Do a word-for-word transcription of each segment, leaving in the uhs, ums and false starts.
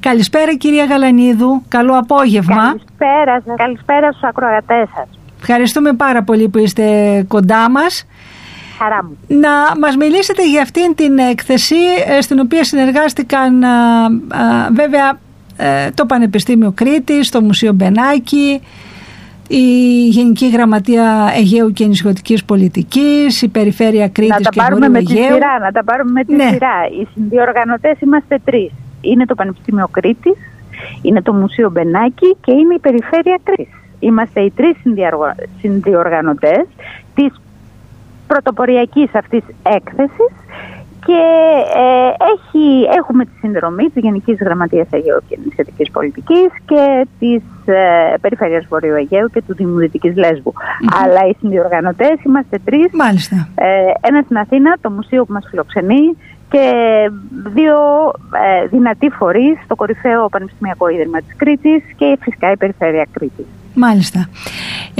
Καλησπέρα κυρία Γαλανίδου, καλό απόγευμα. Καλησπέρα σας, καλησπέρα στους ακροατές σας. Ευχαριστούμε πάρα πολύ που είστε κοντά μας. Χαρά μου. Να μας μιλήσετε για αυτήν την έκθεση στην οποία συνεργάστηκαν α, α, βέβαια ε, το Πανεπιστήμιο Κρήτης, το Μουσείο Μπενάκη, η Γενική Γραμματεία Αιγαίου και Νησιωτικής Πολιτικής, η Περιφέρεια Κρήτης και Βορείου Αιγαίου. Σειρά, να τα πάρουμε με τη ναι. σειρά. Οι συνδιοργανωτές είμαστε τρεις. Είναι το Πανεπιστήμιο Κρήτης, είναι το Μουσείο Μπενάκη και είναι η Περιφέρεια Κρήτης. Είμαστε οι τρεις συνδιοργανωτές της πρωτοποριακής αυτής έκθεσης και ε, έχει, έχουμε τη συνδρομή της Γενικής Γραμματείας Αιγαίου και Νησιωτικής Πολιτικής και της ε, Περιφέρειας Βορείου Αιγαίου και του Δήμου Δυτικής Λέσβου. Mm-hmm. Αλλά οι συνδιοργανωτές είμαστε τρεις. Μάλιστα. Ε, ένα στην Αθήνα, το μουσείο που μας φιλοξενεί, και δύο ε, δυνατοί φορείς, το κορυφαίο Πανεπιστημιακό Ίδρυμα της Κρήτης και φυσικά η Περιφέρεια Κρήτης. Μάλιστα. Ε,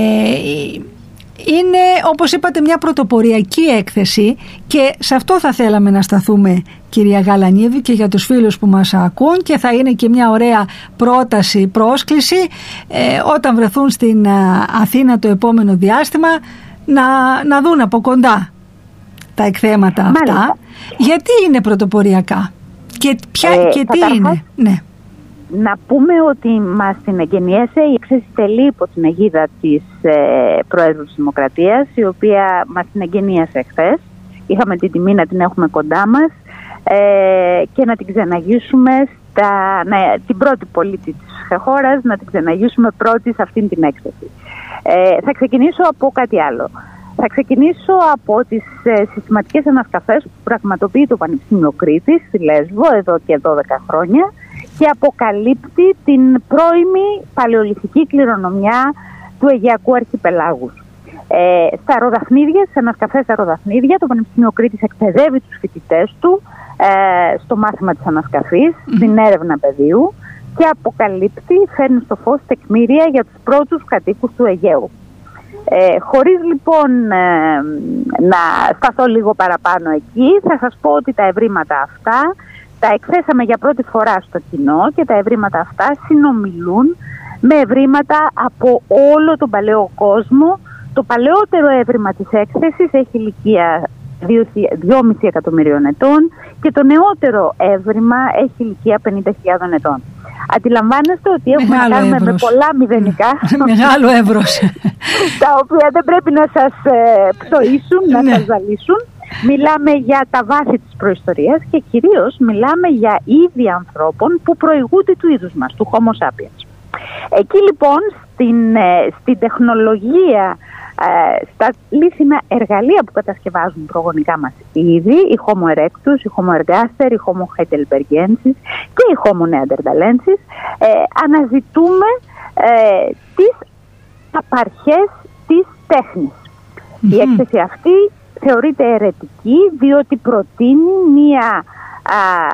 είναι, όπως είπατε, μια πρωτοποριακή έκθεση και σε αυτό θα θέλαμε να σταθούμε, κυρία Γαλανίδου, και για τους φίλους που μας ακούν, και θα είναι και μια ωραία πρόταση, πρόσκληση ε, όταν βρεθούν στην Αθήνα το επόμενο διάστημα να, να δουν από κοντά τα εκθέματα αυτά. Μάλιστα. Γιατί είναι πρωτοποριακά και, ποια, ε, και τι είναι. Ναι. Να πούμε ότι μας την εγγενίασε η έκθεση τελεί υπό την αιγίδα της ε, Προέδρου της Δημοκρατίας, η οποία μας την εγγενίασε χθες. Είχαμε την τιμή να την έχουμε κοντά μας ε, και να την ξεναγήσουμε στα, ναι, την πρώτη πολίτη της χώρας, να την ξεναγήσουμε πρώτη σε αυτήν την έκθεση. Ε, θα ξεκινήσω από κάτι άλλο. Θα ξεκινήσω από τις ε, συστηματικές ανασκαφές που πραγματοποιεί το Πανεπιστήμιο Κρήτης στη Λέσβο εδώ και δώδεκα χρόνια και αποκαλύπτει την πρώιμη παλαιολιθική κληρονομιά του Αιγαιακού Αρχιπελάγους. Ε, στα αεροδαφνίδια, στις ανασκαφές στα αεροδαφνίδια, το Πανεπιστήμιο Κρήτης εκπαιδεύει τους φοιτητές του ε, στο μάθημα της ανασκαφής, mm. στην έρευνα πεδίου, και αποκαλύπτει, φέρνει στο φως τεκμήρια για τους πρώτους κατοίκους του Αιγαίου. Ε, χωρίς λοιπόν ε, να σταθώ λίγο παραπάνω εκεί, θα σας πω ότι τα ευρήματα αυτά τα εκθέσαμε για πρώτη φορά στο κοινό και τα ευρήματα αυτά συνομιλούν με ευρήματα από όλο τον παλαιό κόσμο. Το παλαιότερο εύρημα της έκθεσης έχει ηλικία δυόμισι εκατομμυρίων ετών και το νεότερο εύρημα έχει ηλικία πενήντα χιλιάδων ετών. Αντιλαμβάνεστε ότι έχουμε Μεγάλο να κάνουμε εύρος. με πολλά μηδενικά. Μεγάλο εύρος. Τα οποία δεν πρέπει να σας ε, πτωίσουν, να ναι. σας ζαλίσουν. Μιλάμε για τα βάθη της προϊστορίας και κυρίως μιλάμε για είδη ανθρώπων που προηγούνται του είδους μας, του Homo sapiens. Εκεί λοιπόν στην, ε, στην τεχνολογία, ε, στα λίθινα εργαλεία που κατασκευάζουν προγονικά μας είδη, η Homo erectus, η Homo ergaster, η Homo heidelbergensis και η Homo neanderthalensis, ε, αναζητούμε ε, τις απαρχές της τέχνης. Mm-hmm. Η έκθεση αυτή θεωρείται αιρετική διότι προτείνει μία α,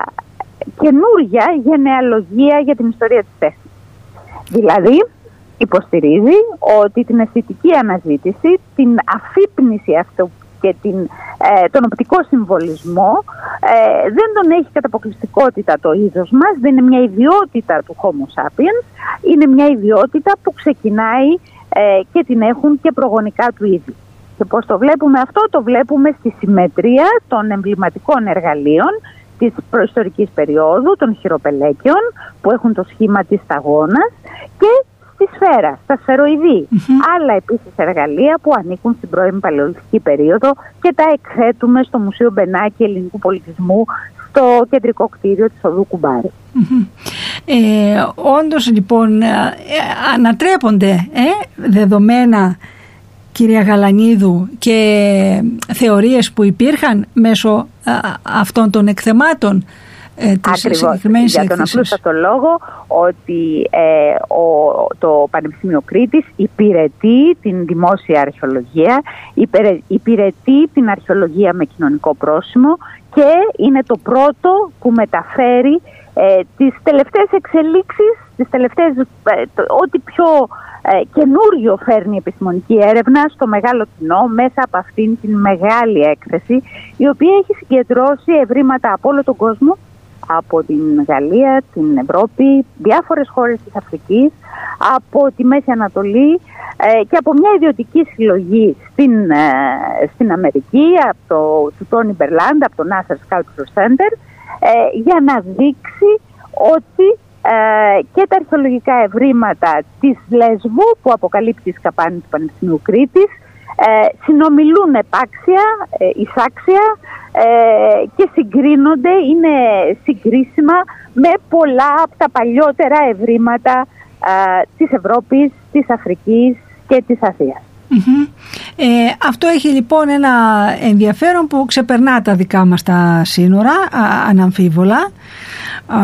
καινούργια γενεαλογία για την ιστορία της τέχνης. Δηλαδή υποστηρίζει ότι την αισθητική αναζήτηση, την αφύπνιση αυτού και την, ε, τον οπτικό συμβολισμό ε, δεν τον έχει κατά αποκλειστικότητα το είδος μας, δεν είναι μια ιδιότητα του Homo sapiens, είναι μια ιδιότητα που ξεκινάει ε, και την έχουν και προγονικά του είδη. Και πώς το βλέπουμε αυτό? Το βλέπουμε στη συμμετρία των εμβληματικών εργαλείων της προϊστορικής περίοδου, των χειροπελέκιων που έχουν το σχήμα της σταγόνας και στη σφαίρα, στα σφαιροειδή. Mm-hmm. Άλλα επίσης εργαλεία που ανήκουν στην πρώιμη παλαιολιθική περίοδο και τα εκθέτουμε στο Μουσείο Μπενάκη Ελληνικού Πολιτισμού στο κεντρικό κτίριο της οδού Κουμπάρη. Mm-hmm. Ε, όντως λοιπόν ε, ανατρέπονται ε, δεδομένα, κυρία Γαλανίδου, και θεωρίες που υπήρχαν μέσω α, αυτών των εκθεμάτων ε, της συγκεκριμένης για τον απλούστατο λόγο ότι ε, ο, το Πανεπιστήμιο Κρήτης υπηρετεί την δημόσια αρχαιολογία, υπηρε, υπηρετεί την αρχαιολογία με κοινωνικό πρόσημο και είναι το πρώτο που μεταφέρει ε, τις τελευταίες εξελίξεις, τις τελευταίες, ε, το, ό,τι πιο ε, καινούριο φέρνει η επιστημονική έρευνα στο μεγάλο κοινό μέσα από αυτήν την μεγάλη έκθεση, η οποία έχει συγκεντρώσει ευρήματα από όλο τον κόσμο, από την Γαλλία, την Ευρώπη, διάφορες χώρες της Αφρικής, από τη Μέση Ανατολή και από μια ιδιωτική συλλογή στην, στην Αμερική, από το του Τόνι Μπερλάντ, από το Nasser Cultural Center, για να δείξει ότι ε, και τα αρχαιολογικά ευρήματα της Λέσβου, που αποκαλύπτει η σκαπάνη του Πανεπιστημίου Κρήτης, ε, συνομιλούν επάξια, ε, εισάξια ε, και συγκρίνονται, είναι συγκρίσιμα με πολλά από τα παλιότερα ευρήματα ε, της Ευρώπης, της Αφρικής και της Ασίας. Mm-hmm. Ε, αυτό έχει λοιπόν ένα ενδιαφέρον που ξεπερνά τα δικά μας τα σύνορα, α, αναμφίβολα, α,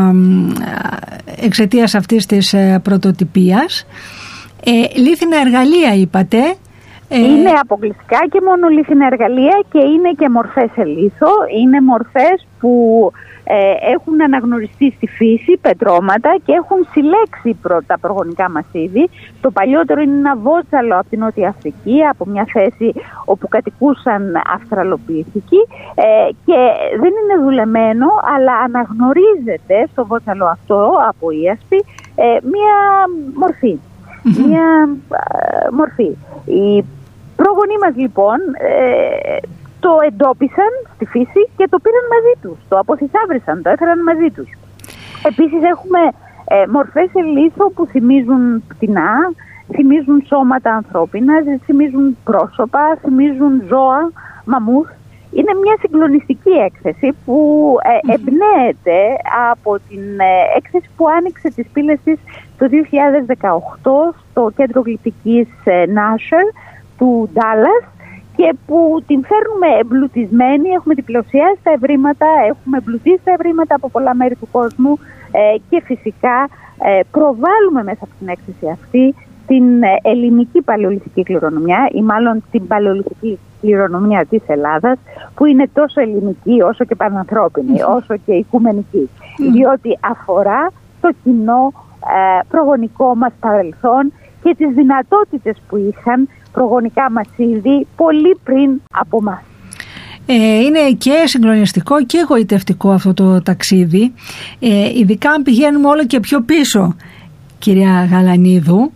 εξαιτίας αυτής της ε, πρωτοτυπίας. Ε, λίθινα εργαλεία είπατε. Είναι αποκλειστικά και μόνο λίθινα εργαλεία και είναι και μορφές σε λίθο. Είναι μορφές που ε, έχουν αναγνωριστεί στη φύση, πετρώματα, και έχουν συλλέξει τα προγονικά μας είδη. Το παλιότερο είναι ένα βότσαλο από την Νότια Αφρική, από μια θέση όπου κατοικούσαν αυστραλοποιηθικοί, ε, και δεν είναι δουλεμένο, αλλά αναγνωρίζεται στο βότσαλο αυτό από ίασπη ε, μια μορφή. Mm-hmm. Μια ε, μορφή. Οι πρόγονοί μας λοιπόν ε, το εντόπισαν στη φύση και το πήραν μαζί τους, το αποθυσάβρισαν, το έφεραν μαζί τους. Επίσης έχουμε ε, μορφές σε λίθο που θυμίζουν πτηνά, θυμίζουν σώματα ανθρώπινα, θυμίζουν πρόσωπα, θυμίζουν ζώα, μαμούθ. Είναι μια συγκλονιστική έκθεση που ε, εμπνέεται από την ε, έκθεση που άνοιξε τις πύλες της το δύο χιλιάδες δεκαοκτώ στο κέντρο γλυπτικής ε, Nasser του Ντάλλας, και που την φέρνουμε εμπλουτισμένη, έχουμε διπλωσιάσει τα ευρήματα, έχουμε εμπλουτίσει τα ευρήματα από πολλά μέρη του κόσμου ε, και φυσικά ε, προβάλλουμε μέσα από την έκθεση αυτή την ελληνική παλαιολιθική κληρονομιά, ή μάλλον την παλαιολιθική κληρονομιά της Ελλάδας, που είναι τόσο ελληνική όσο και πανανθρώπινη, mm. όσο και οικουμενική, mm. διότι αφορά το κοινό ε, προγονικό μας παρελθόν και τις δυνατότητες που είχαν προγονικά μας είδη πολύ πριν από μας. Ε, είναι και συγκλονιστικό και εγωιτευτικό αυτό το ταξίδι, ε, ειδικά αν πηγαίνουμε όλο και πιο πίσω, κυρία Γαλανίδου.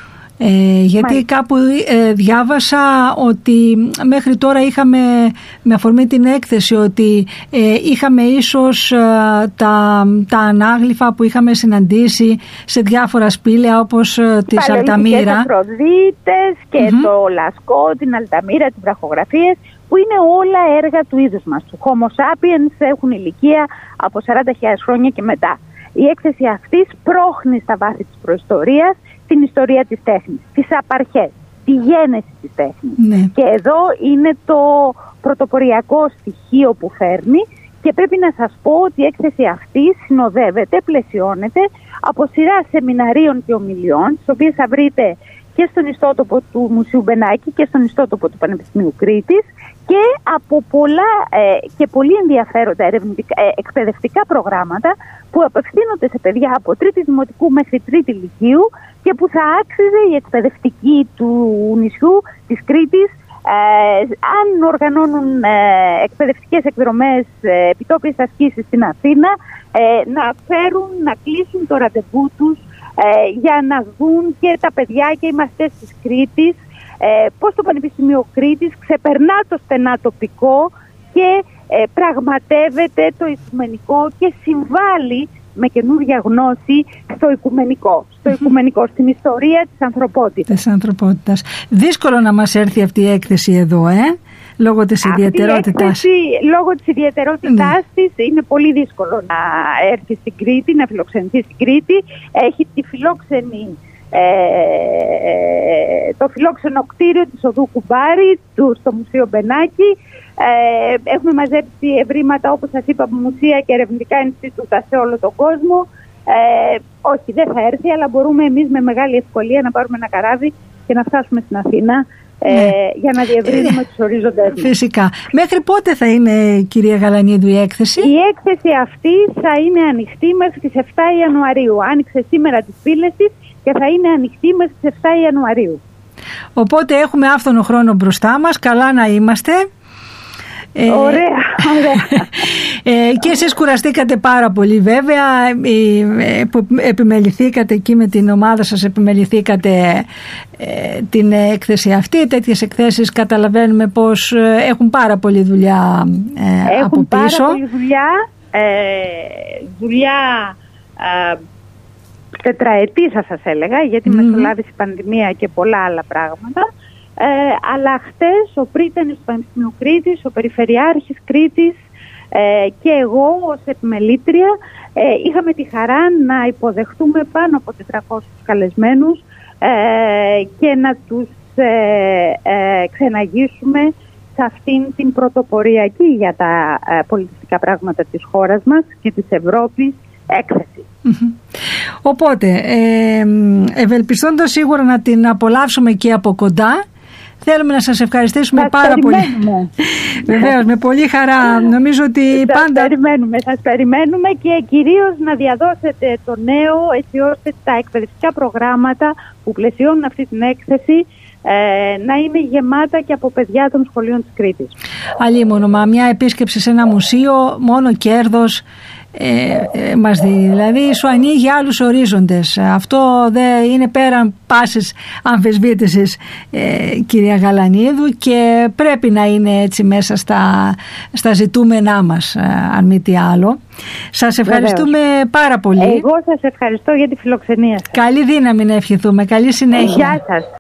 Ε, γιατί Μάλιστα. κάπου ε, διάβασα ότι μέχρι τώρα είχαμε, με αφορμή την έκθεση, ότι ε, είχαμε ίσως ε, τα, τα ανάγλυφα που είχαμε συναντήσει σε διάφορα σπήλαια, όπως ε, της Αλταμύρα. Και Αφροδίτες και mm-hmm. το Λασκό, την Αλταμύρα, τις βραχογραφίες, που είναι όλα έργα του είδους μας. Του Homo sapiens έχουν ηλικία από σαράντα χιλιάδες χρόνια και μετά. Η έκθεση αυτή σπρώχνει στα βάθη της προϊστορίας την ιστορία της τέχνης, τις απαρχές, τη γένεση της τέχνης. Ναι. Και εδώ είναι το πρωτοποριακό στοιχείο που φέρνει, και πρέπει να σας πω ότι η έκθεση αυτή συνοδεύεται, πλαισιώνεται από σειρά σεμιναρίων και ομιλιών, τις οποίες θα βρείτε και στον ιστότοπο του Μουσείου Μπενάκη και στον ιστότοπο του Πανεπιστημίου Κρήτης, και από πολλά ε, και πολύ ενδιαφέροντα ερευνητικά, ε, εκπαιδευτικά προγράμματα που απευθύνονται σε παιδιά από τρίτη δημοτικού μέχρι τρίτη λυκείου, και που θα άξιζε η εκπαιδευτική του νησιού της Κρήτης, ε, αν οργανώνουν ε, εκπαιδευτικές εκδρομές, ε, επιτόπιες ασκήσεις στην Αθήνα, ε, να φέρουν, να κλείσουν το ραντεβού τους ε, για να δουν και τα παιδιά και οι μαθητές της Κρήτης ε, πώς το Πανεπιστημίο Κρήτης ξεπερνά το στενά τοπικό και ε, πραγματεύεται το οικουμενικό και συμβάλλει με καινούργια γνώση στο οικουμενικό, στο οικουμενικό, στην ιστορία της ανθρωπότητας. Της ανθρωπότητας. Δύσκολο να μας έρθει αυτή η έκθεση εδώ, ε, λόγω της αυτή ιδιαιτερότητας. Η έκθεση, λόγω της ιδιαιτερότητάς ναι. της, είναι πολύ δύσκολο να έρθει στην Κρήτη, να φιλοξενηθεί στην Κρήτη. Έχει τη φιλόξενη, ε, το φιλόξενο κτίριο της Οδού Κουμπάρη, του, στο Μουσείο Μπενάκη. Ε, έχουμε μαζέψει ευρήματα, όπως σας είπα, από μουσεία και ερευνητικά Ινστιτούτα σε όλο τον κόσμο. Ε, όχι, δεν θα έρθει, αλλά μπορούμε εμείς με μεγάλη ευκολία να πάρουμε ένα καράβι και να φτάσουμε στην Αθήνα ε, ναι. για να διευρύνουμε ε, τους ορίζοντες μας. Φυσικά. Μέχρι πότε θα είναι, κυρία Γαλανίδου, η έκθεση? Η έκθεση αυτή θα είναι ανοιχτή μέχρι τις εφτά Ιανουαρίου. Άνοιξε σήμερα τις πύλες της και θα είναι ανοιχτή μέχρι τις εφτά Ιανουαρίου. Οπότε έχουμε άφθονο χρόνο μπροστά μας, καλά να είμαστε. Ε, ωραία, ωραία. Ε, και εσείς κουραστήκατε πάρα πολύ βέβαια, ε, που επιμεληθήκατε εκεί με την ομάδα σας, επιμεληθήκατε ε, την έκθεση αυτή. Τέτοιες εκθέσεις καταλαβαίνουμε πως έχουν πάρα πολλή δουλειά ε, έχουν από πίσω. Πάρα πολλή δουλειά, ε, δουλειά ε, τετραετή θα σας έλεγα, γιατί mm. μεσολάβησε η πανδημία και πολλά άλλα πράγματα. Ε, αλλά χτες ο πρίτανης του Πανεπιστημίου Κρήτης, ο Περιφερειάρχης Κρήτης ε, και εγώ ως επιμελήτρια ε, είχαμε τη χαρά να υποδεχτούμε πάνω από τετρακόσιους καλεσμένους ε, και να τους ε, ε, ξεναγήσουμε σε αυτήν την πρωτοποριακή για τα ε, πολιτιστικά πράγματα της χώρας μας και της Ευρώπης έκθεση. Mm-hmm. Οπότε ε, ευελπιστώντας σίγουρα να την απολαύσουμε και από κοντά, θέλουμε να σας ευχαριστήσουμε σας πάρα περιμένουμε. πολύ. Βεβαίως, με πολύ χαρά. Νομίζω ότι σας πάντα... περιμένουμε, σας περιμένουμε και κυρίως να διαδώσετε το νέο, έτσι ώστε τα εκπαιδευτικά προγράμματα που πλαισιώνουν αυτή την έκθεση ε, να είναι γεμάτα και από παιδιά των σχολείων της Κρήτης. Αλλήμωνο, μα μια επίσκεψη σε ένα μουσείο, μόνο κέρδος Ε, ε, μας δίνει, δηλαδή σου ανοίγει άλλους ορίζοντες. Αυτό δεν είναι πέραν πάσης αμφισβήτησης, ε, κυρία Γαλανίδου, και πρέπει να είναι έτσι μέσα στα, στα ζητούμενά μας, ε, αν μη τι άλλο. Σας ευχαριστούμε Βεβαίως. πάρα πολύ. Εγώ σας ευχαριστώ για τη φιλοξενία σας. Καλή δύναμη να ευχηθούμε. Καλή συνέχεια. Γεια σας.